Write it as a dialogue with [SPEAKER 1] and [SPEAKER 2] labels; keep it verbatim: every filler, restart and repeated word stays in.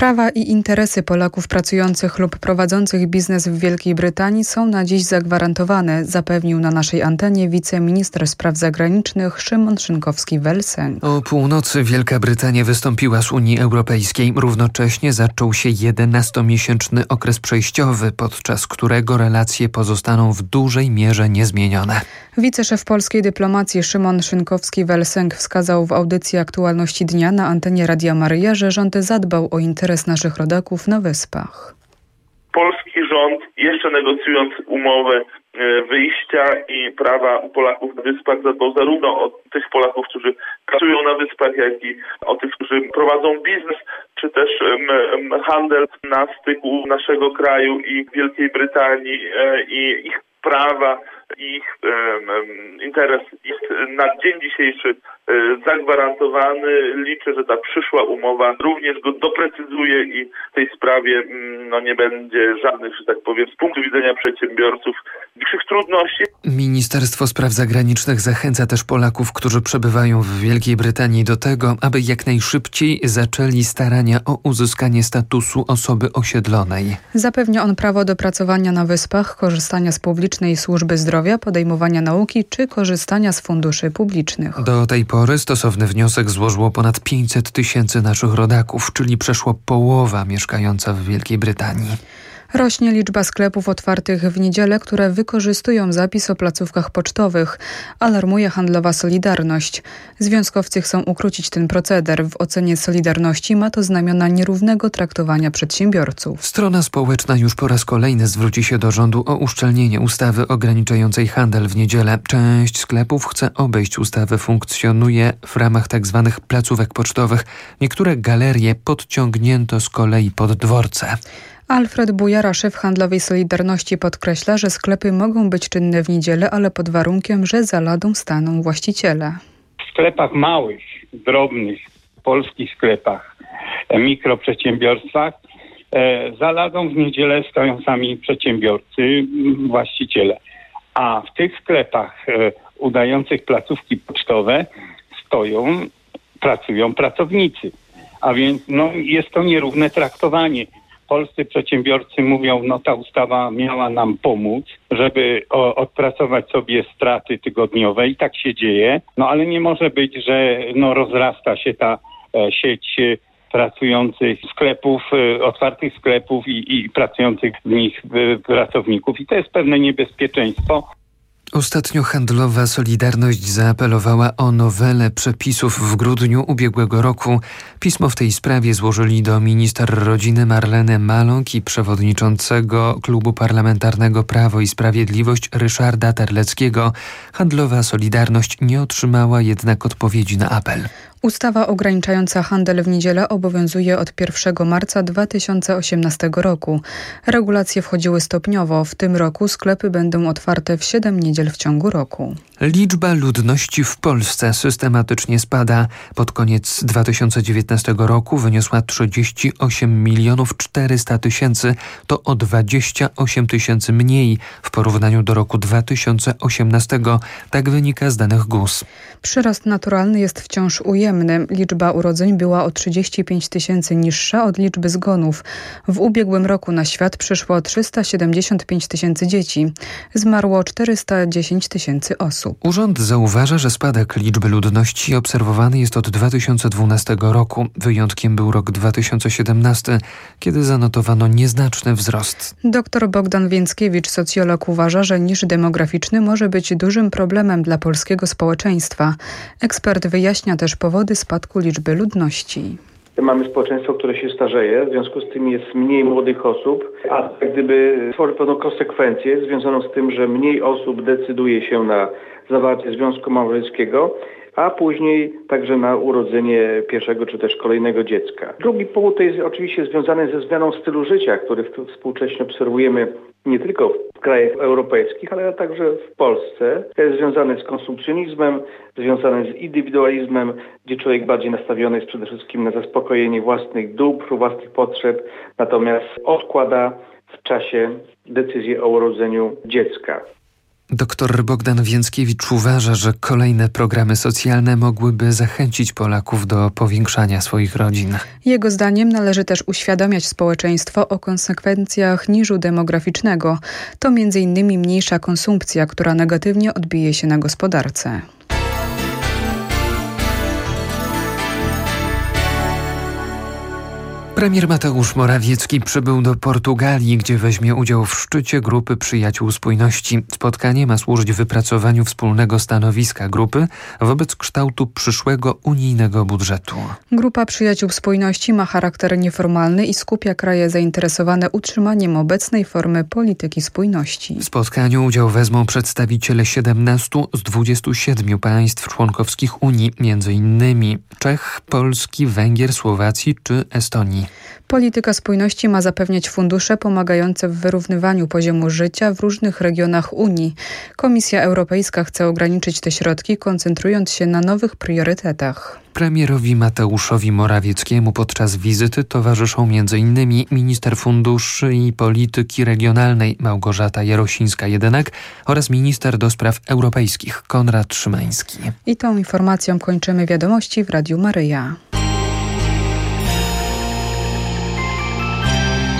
[SPEAKER 1] Prawa i interesy Polaków pracujących lub prowadzących biznes w Wielkiej Brytanii są na dziś zagwarantowane, zapewnił na naszej antenie wiceminister spraw zagranicznych Szymon Szynkowski-Welsenk.
[SPEAKER 2] O północy Wielka Brytania wystąpiła z Unii Europejskiej. Równocześnie zaczął się jedenastomiesięczny okres przejściowy, podczas którego relacje pozostaną w dużej mierze niezmienione.
[SPEAKER 1] Wiceszef polskiej dyplomacji Szymon Szynkowski-Welsenk wskazał w audycji Aktualności Dnia na antenie Radia Maryja, że rząd zadbał o interes naszych rodaków na Wyspach.
[SPEAKER 3] Polski rząd, jeszcze negocjując umowę wyjścia i prawa Polaków na Wyspach, zadbał zarówno o tych Polaków, którzy pracują na Wyspach, jak i o tych, którzy prowadzą biznes, czy też handel na styku naszego kraju i Wielkiej Brytanii i ich prawa, ich um, interes jest na dzień dzisiejszy um, zagwarantowany. Liczę, że ta przyszła umowa również go doprecyzuje i w tej sprawie um, no, nie będzie żadnych, że tak powiem, z punktu widzenia przedsiębiorców większych trudności.
[SPEAKER 2] Ministerstwo Spraw Zagranicznych zachęca też Polaków, którzy przebywają w Wielkiej Brytanii, do tego, aby jak najszybciej zaczęli starania o uzyskanie statusu osoby osiedlonej.
[SPEAKER 1] Zapewnia on prawo do pracowania na Wyspach, korzystania z publicznej służby zdrowia, podejmowania nauki czy korzystania z funduszy publicznych.
[SPEAKER 2] Do tej pory stosowny wniosek złożyło ponad pięćset tysięcy naszych rodaków, czyli przeszło połowa mieszkająca w Wielkiej Brytanii.
[SPEAKER 1] Rośnie liczba sklepów otwartych w niedzielę, które wykorzystują zapis o placówkach pocztowych, alarmuje handlowa Solidarność. Związkowcy chcą ukrócić ten proceder. W ocenie Solidarności ma to znamiona nierównego traktowania przedsiębiorców.
[SPEAKER 2] Strona społeczna już po raz kolejny zwróci się do rządu o uszczelnienie ustawy ograniczającej handel w niedzielę. Część sklepów chce obejść ustawę, funkcjonuje w ramach tzw. placówek pocztowych. Niektóre galerie podciągnięto z kolei pod dworce.
[SPEAKER 1] Alfred Bujara, szef handlowej Solidarności, podkreśla, że sklepy mogą być czynne w niedzielę, ale pod warunkiem, że za ladą staną właściciele.
[SPEAKER 4] W sklepach małych, drobnych, polskich sklepach, mikroprzedsiębiorstwach e, za ladą w niedzielę stoją sami przedsiębiorcy, właściciele. A w tych sklepach e, udających placówki pocztowe stoją, pracują pracownicy. A więc no, jest to nierówne traktowanie. Polscy przedsiębiorcy mówią, no ta ustawa miała nam pomóc, żeby o, odpracować sobie straty tygodniowe i tak się dzieje, no ale nie może być, że no, rozrasta się ta e, sieć e, pracujących sklepów, e, otwartych sklepów i, i pracujących w nich e, pracowników i to jest pewne niebezpieczeństwo.
[SPEAKER 2] Ostatnio handlowa Solidarność zaapelowała o nowelę przepisów w grudniu ubiegłego roku. Pismo w tej sprawie złożyli do minister rodziny Marleny Maląg i przewodniczącego Klubu Parlamentarnego Prawo i Sprawiedliwość Ryszarda Terleckiego. Handlowa Solidarność nie otrzymała jednak odpowiedzi na apel.
[SPEAKER 1] Ustawa ograniczająca handel w niedzielę obowiązuje od pierwszego marca dwa tysiące osiemnastego roku. Regulacje wchodziły stopniowo. W tym roku sklepy będą otwarte w siedem niedziel w ciągu roku.
[SPEAKER 2] Liczba ludności w Polsce systematycznie spada. Pod koniec dwa tysiące dziewiętnastego roku wyniosła trzydzieści osiem milionów czterysta tysięcy. To o dwadzieścia osiem tysięcy mniej w porównaniu do roku dwa tysiące osiemnastego. Tak wynika z danych G U S.
[SPEAKER 1] Przyrost naturalny jest wciąż ujemny. Liczba urodzeń była o trzydzieści pięć tysięcy niższa od liczby zgonów. W ubiegłym roku na świat przyszło trzysta siedemdziesiąt pięć tysięcy dzieci. Zmarło czterysta dziesięć tysięcy osób.
[SPEAKER 2] Urząd zauważa, że spadek liczby ludności obserwowany jest od dwa tysiące dwunastego roku. Wyjątkiem był rok dwa tysiące siedemnasty, kiedy zanotowano nieznaczny wzrost.
[SPEAKER 1] Doktor Bogdan Więckiewicz, socjolog, uważa, że niż demograficzny może być dużym problemem dla polskiego społeczeństwa. Ekspert wyjaśnia też powody spadku liczby ludności.
[SPEAKER 5] Mamy społeczeństwo, które się starzeje, w związku z tym jest mniej młodych osób, a jak gdyby tworzy pewną konsekwencję związaną z tym, że mniej osób decyduje się na zawarcie związku małżeńskiego, a później także na urodzenie pierwszego czy też kolejnego dziecka. Drugi powód to jest oczywiście związany ze zmianą stylu życia, który współcześnie obserwujemy nie tylko w krajach europejskich, ale także w Polsce. To jest związane z konsumpcjonizmem, związane z indywidualizmem, gdzie człowiek bardziej nastawiony jest przede wszystkim na zaspokojenie własnych dóbr, własnych potrzeb, natomiast odkłada w czasie decyzję o urodzeniu dziecka.
[SPEAKER 2] Doktor Bogdan Więckiewicz uważa, że kolejne programy socjalne mogłyby zachęcić Polaków do powiększania swoich rodzin.
[SPEAKER 1] Jego zdaniem należy też uświadamiać społeczeństwo o konsekwencjach niżu demograficznego. To między innymi mniejsza konsumpcja, która negatywnie odbije się na gospodarce.
[SPEAKER 2] Premier Mateusz Morawiecki przybył do Portugalii, gdzie weźmie udział w szczycie Grupy Przyjaciół Spójności. Spotkanie ma służyć wypracowaniu wspólnego stanowiska grupy wobec kształtu przyszłego unijnego budżetu.
[SPEAKER 1] Grupa Przyjaciół Spójności ma charakter nieformalny i skupia kraje zainteresowane utrzymaniem obecnej formy polityki spójności.
[SPEAKER 2] W spotkaniu udział wezmą przedstawiciele siedemnastu z dwudziestu siedmiu państw członkowskich Unii, między innymi Czech, Polski, Węgier, Słowacji czy Estonii.
[SPEAKER 1] Polityka spójności ma zapewniać fundusze pomagające w wyrównywaniu poziomu życia w różnych regionach Unii. Komisja Europejska chce ograniczyć te środki, koncentrując się na nowych priorytetach.
[SPEAKER 2] Premierowi Mateuszowi Morawieckiemu podczas wizyty towarzyszą między innymi minister funduszy i polityki regionalnej Małgorzata Jarosińska-Jedynak oraz minister do spraw europejskich Konrad Szymański.
[SPEAKER 1] I tą informacją kończymy wiadomości w Radiu Maryja.